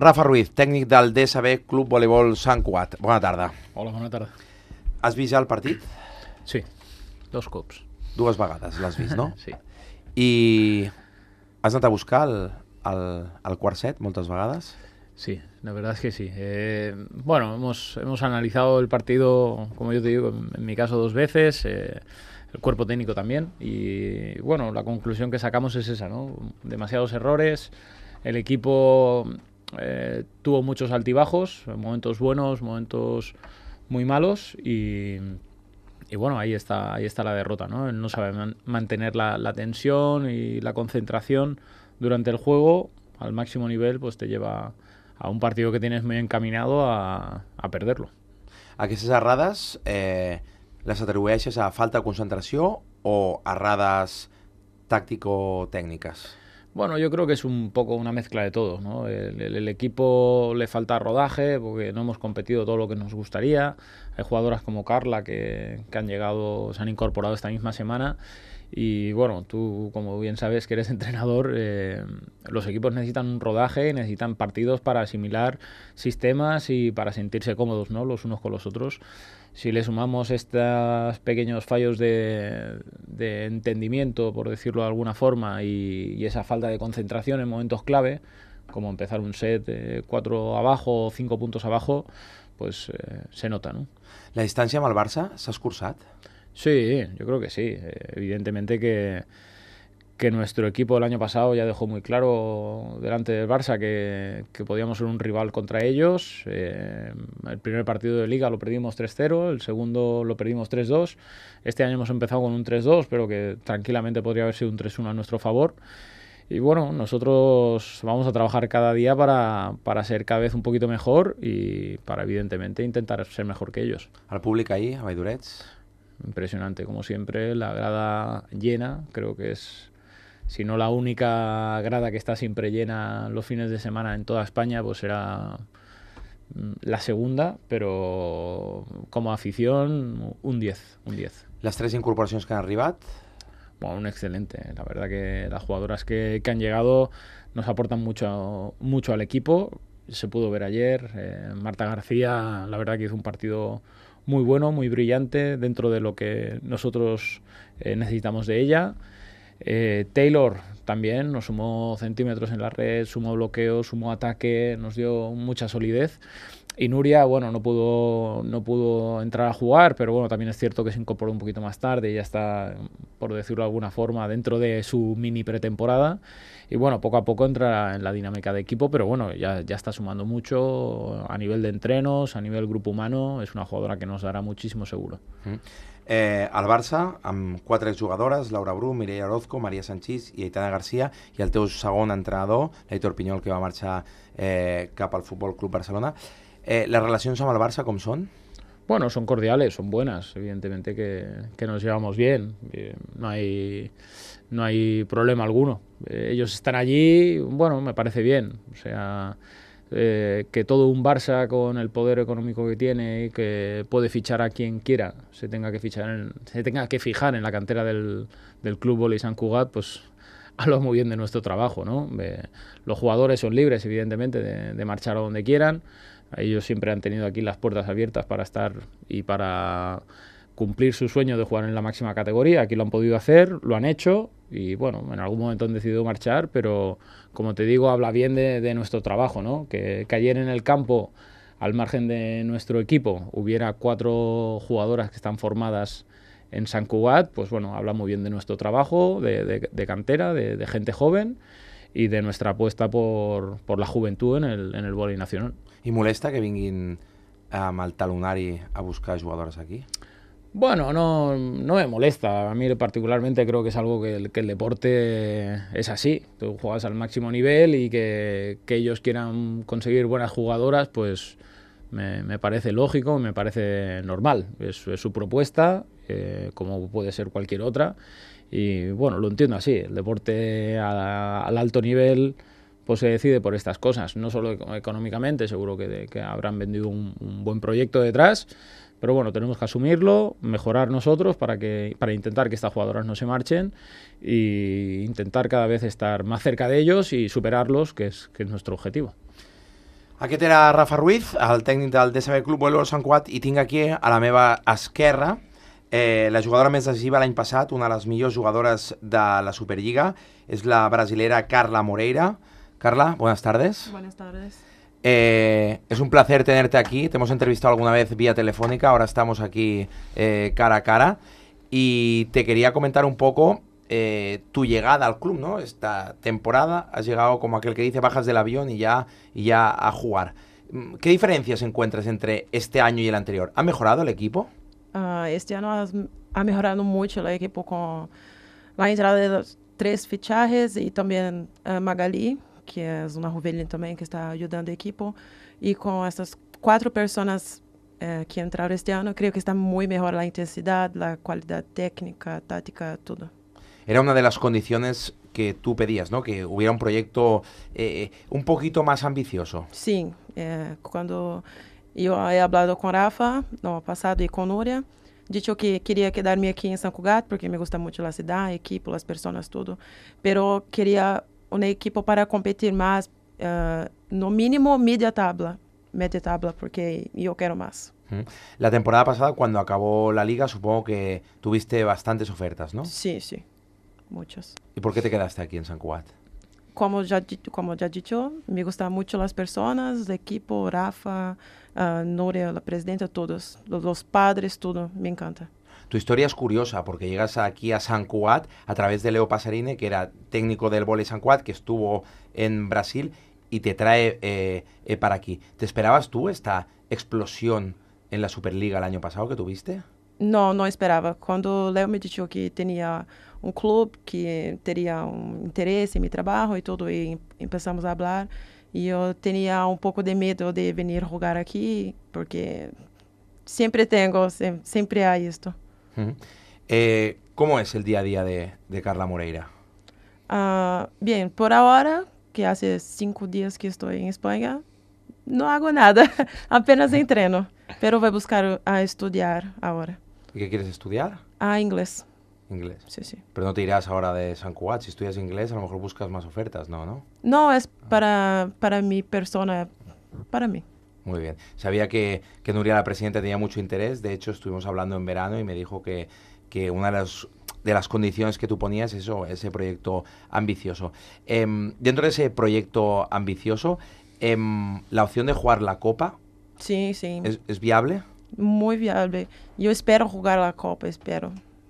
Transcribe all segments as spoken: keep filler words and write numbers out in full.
Rafa Ruiz, tècnic del D S B Club Voleibol Sant Cugat. Bona tarda. Hola, bona tarda. Has vist ja el partit? Sí, dos cops. Dues vegades l'has vist, no? Sí. I has anat a buscar el, el, el quart set moltes vegades? Sí, la verdad es que sí. Eh, bueno, hemos, hemos analizado el partido, como yo te digo, en, en mi caso dos veces, eh, el cuerpo técnico también, y bueno, la conclusión que sacamos es esa, ¿no? Demasiados errores, el equipo eh, tuvo muchos altibajos, momentos buenos, momentos muy malos, y, y bueno, ahí está, ahí está la derrota, ¿no? Él no sabe man- mantener la, la tensión y la concentración durante el juego al máximo nivel, pues te lleva a un partido que tienes muy encaminado a, a perderlo. Aquestes errades eh, les atribueixes a falta de concentració o errades tàctico-tècniques? Bueno, yo creo que es un poco una mezcla de todo, ¿no? El, el, el equipo le falta rodaje porque no hemos competido todo lo que nos gustaría. Hay jugadoras como Carla que, que han llegado, se han incorporado esta misma semana. Y bueno, tú como bien sabes que eres entrenador, eh, los equipos necesitan un rodaje, necesitan partidos para asimilar sistemas y para sentirse cómodos, ¿no? Los unos con los otros. Si le sumamos estos pequeños fallos de, de entendimiento, por decirlo de alguna forma, y, y esa falta de concentración en momentos clave, como empezar un set eh, cuatro abajo o cinco puntos abajo, pues eh, se nota, ¿no? La distància amb el Barça s'ha escurçat? Sí, yo creo que sí. Eh, evidentemente que, que nuestro equipo el año pasado ya dejó muy claro delante del Barça que, que podíamos ser un rival contra ellos. Eh, el primer partido de Liga lo perdimos tres cero, el segundo lo perdimos tres dos. Este año hemos empezado con un tres dos, pero que tranquilamente podría haber sido un tres uno a nuestro favor. Y bueno, nosotros vamos a trabajar cada día para, para ser cada vez un poquito mejor y para evidentemente intentar ser mejor que ellos. El públic ahir, a Valldorets? Impresionante, como siempre, la grada llena, creo que es, si no la única grada que está siempre llena los fines de semana en toda España, pues será la segunda, pero como afición, un diez, un diez. Les tres incorporacions que han arribat? Bueno, un excelente, la verdad que las jugadoras que, que han llegado nos aportan mucho, mucho al equipo, se pudo ver ayer, eh, Marta García, la verdad que hizo un partido muy bueno, muy brillante dentro de lo que nosotros eh, necesitamos de ella. Eh, Taylor también nos sumó centímetros en la red, sumó bloqueo, sumó ataque, nos dio mucha solidez. Y Nuria, bueno, no pudo, no pudo entrar a jugar, pero bueno, también es cierto que se incorporó un poquito más tarde y ya está, por decirlo de alguna forma, dentro de su mini pretemporada. Y bueno, poco a poco entra en la dinámica de equipo, pero bueno, ya, ya está sumando mucho a nivel de entrenos, a nivel grupo humano. Es una jugadora que nos dará muchísimo seguro. Mm. Eh, el Barça, amb quatre jugadores, Laura Bru, Mireia Orozco, Maria Sanchís i Aitana Garcia, i el teu segon entrenador, l'Aitor Pinyol, que va marxar eh, cap al Futbol Club Barcelona. Eh, les relacions amb el Barça com són? Bueno, son cordiales, son buenas, evidentemente que, que nos llevamos bien, eh, no hay, no hay problema alguno. Eh, ellos están allí, bueno, me parece bien, o sea, eh, que todo un Barça con el poder económico que tiene y que puede fichar a quien quiera, se tenga que fichar, en, se tenga que fijar en la cantera del, del Club Volley Sant Cugat, pues habla muy bien de nuestro trabajo, ¿no? Eh, los jugadores son libres, evidentemente, de, de marchar a donde quieran. Ellos siempre han tenido aquí las puertas abiertas para estar y para cumplir su sueño de jugar en la máxima categoría. Aquí lo han podido hacer, lo han hecho y bueno, en algún momento han decidido marchar, pero como te digo, habla bien de, de nuestro trabajo, ¿no? Que, que ayer en el campo, al margen de nuestro equipo, hubiera cuatro jugadoras que están formadas en Sant Cugat, pues bueno, habla muy bien de nuestro trabajo, de, de, de cantera, de, de gente joven y de nuestra apuesta por, por la juventud en el, en el vóley nacional. I molesta que vinguin amb el talonari a buscar jugadores aquí? Bueno, no, no me molesta. A mí particularmente creo que es algo que el, que el deporte es así. Tú juegas al máximo nivel y que, que ellos quieran conseguir buenas jugadoras, pues me, me parece lógico, me parece normal. Es, es su propuesta, eh, como puede ser cualquier otra. Y bueno, lo entiendo así. El deporte a, al alto nivel pues se decide por estas cosas, no solo económicamente, seguro que, de, que habrán vendido un, un buen proyecto detrás, pero bueno, tenemos que asumirlo, mejorar nosotros para, que, para intentar que estas jugadoras no se marchen e intentar cada vez estar más cerca de ellos y superarlos, que es, que es nuestro objetivo. Aquest era Rafa Ruiz, el tècnic del D S B Club Voleibol Sant Cugat, i tinc aquí a la meva esquerra eh, la jugadora més decisiva l'any passat, una de les millors jugadores de la Superliga, és la brasilera Carla Moreira. Carla, buenas tardes. Buenas tardes. Eh, es un placer tenerte aquí, te hemos entrevistado alguna vez vía telefónica, ahora estamos aquí eh, cara a cara, y te quería comentar un poco eh, tu llegada al club, ¿no? Esta temporada has llegado como aquel que dice, bajas del avión y ya, y ya a jugar. ¿Qué diferencias encuentras entre este año y el anterior? ¿Ha mejorado el equipo? Uh, este año has, ha mejorado mucho el equipo con la entrada de los tres fichajes y también uh, Magali, que es una juvenil también que está ayudando al equipo. Y con estas cuatro personas uh, que entraron este año, creo que está muy mejor la intensidad, la calidad técnica, táctica, todo. Era una de las condiciones que tú pedías, ¿no? Que hubiera un proyecto eh, un poquito más ambicioso. Sí, eh, cuando yo he hablado con Rafa, no pasado, y con Núria, dicho que quería quedarme aquí en San Cugat porque me gusta mucho la ciudad, el equipo, las personas, todo. Pero quería un equipo para competir más, uh, no mínimo media tabla, media tabla, porque yo quiero más. La temporada pasada, cuando acabó la liga, supongo que tuviste bastantes ofertas, ¿no? Sí, sí, muchas. ¿Y por qué te quedaste aquí en San Cugat? Como ya, como ya he dicho, me gustan mucho las personas, el equipo, Rafa, uh, Núria, la presidenta, todos, los, los padres, todo, me encanta. Tu historia es curiosa porque llegas aquí a San Cugat a través de Leo Pasarine, que era técnico del Volley San Cugat, que estuvo en Brasil, y te trae eh, eh, para aquí. ¿Te esperabas tú esta explosión en la Superliga el año pasado que tuviste? No, no esperaba. Cuando Leo me dijo que tenía un club que tenía un interés en mi trabajo y todo, y empezamos a hablar, y yo tenía un poco de miedo de venir a jugar aquí, porque siempre tengo, siempre hay esto. Uh-huh. eh, ¿Cómo es el día a día de, de Carla Moreira? Uh, bien, por ahora, que hace cinco días que estoy en España, no hago nada, apenas entreno, pero voy a buscar a estudiar ahora. ¿Y qué quieres estudiar? Ah, inglés. Inglés. Sí, sí. Pero no te irás ahora de San Cugat. Si estudias inglés, a lo mejor buscas más ofertas, ¿no? ¿No? No, es para, para mi persona, para mí. Muy bien. Sabía que, que Núria, la presidenta, tenía mucho interés. De hecho, estuvimos hablando en verano y me dijo que, que una de las, de las condiciones que tú ponías es eso, ese proyecto ambicioso. Eh, dentro de ese proyecto ambicioso, eh, ¿la opción de jugar la Copa sí, sí. ¿es, es viable? Muy viable. Yo espero jugar la Copa, espero.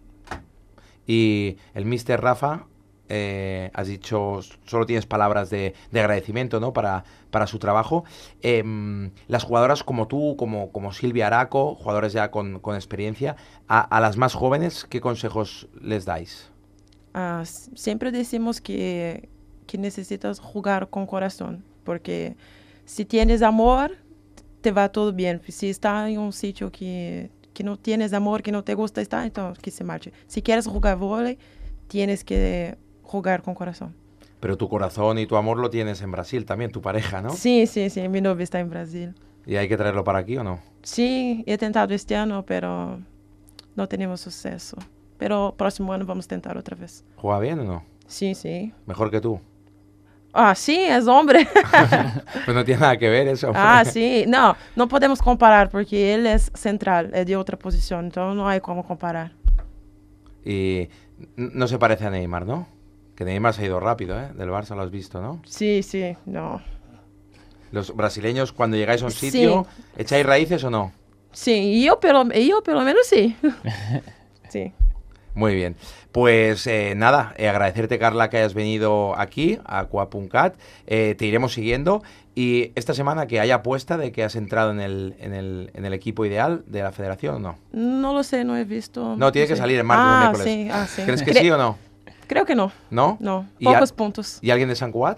Y el míster Rafa, eh, has dicho, solo tienes palabras de, de agradecimiento, ¿no? Para, para su trabajo. Eh, las jugadoras como tú, como, como Silvia Araco, jugadoras ya con, con experiencia, a, a las más jóvenes, ¿qué consejos les dais? Ah, siempre decimos que, que necesitas jugar con corazón, porque si tienes amor, te va todo bien. Si estás en un sitio que, que no tienes amor, que no te gusta estar, entonces que se marche. Si quieres jugar vóley, tienes que jugar con corazón. Pero tu corazón y tu amor lo tienes en Brasil también, tu pareja, ¿no? Sí, sí, sí, mi novia está en Brasil. ¿Y hay que traerlo para aquí o no? Sí, he tentado este año, pero no tenemos suceso. Pero próximo año vamos a tentar otra vez. ¿Juega bien o no? Sí, sí. ¿Mejor que tú? Ah, sí, es hombre. Pues no tiene nada que ver eso. Ah, sí. No, no podemos comparar porque él es central, es de otra posición, entonces no hay cómo comparar. Y no se parece a Neymar, ¿no? Que Neymar se ha ido rápido, ¿eh? Del Barça lo has visto, ¿no? Sí, sí, no. Los brasileños, cuando llegáis a un sitio, Sí. ¿echáis raíces o no? Sí, y yo pelo, y yo pelo menos sí. Sí. Muy bien. Pues eh, nada, eh, agradecerte, Carla, que hayas venido aquí a Cugat. Eh, te iremos siguiendo. Y esta semana que haya apuesta de que has entrado en el, en el, en el equipo ideal de la federación o no. No lo sé, no he visto. No, tiene sé. que salir en martes o ah, miércoles. Sí, ah, sí. ¿Crees que Cre sí o no? Creo que no. ¿No? No, ¿Y pocos a, puntos. ¿Y alguien de San Cugat?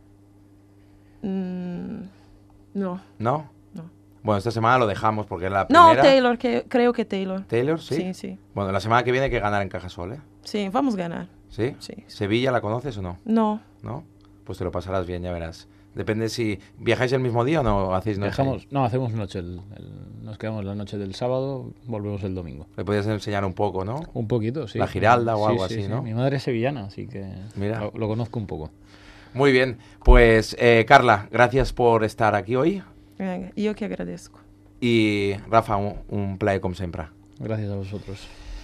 Mm, no. ¿No? No. Bueno, esta semana lo dejamos porque es la primera. No, Taylor, que, creo que Taylor. ¿Taylor? Sí. Sí, sí. Bueno, la semana que viene hay que ganar en Cajasol, ¿eh? Sí, vamos a ganar. ¿Sí? Sí. ¿Sevilla la conoces o no? No. ¿No? Pues te lo pasarás bien, ya verás. Depende si viajáis el mismo día o no hacéis noche. Viajamos, no, hacemos noche. El, el, nos quedamos la noche del sábado, volvemos el domingo. Le podías enseñar un poco, ¿no? Un poquito, sí. La Giralda o sí, algo sí, así, sí. ¿no? Mi madre es sevillana, así que Mira. Lo, lo conozco un poco. Muy bien, pues eh, Carla, gracias por estar aquí hoy. Venga, yo que agradezco. Y Rafa, un, un plaer como siempre. Gracias a vosotros.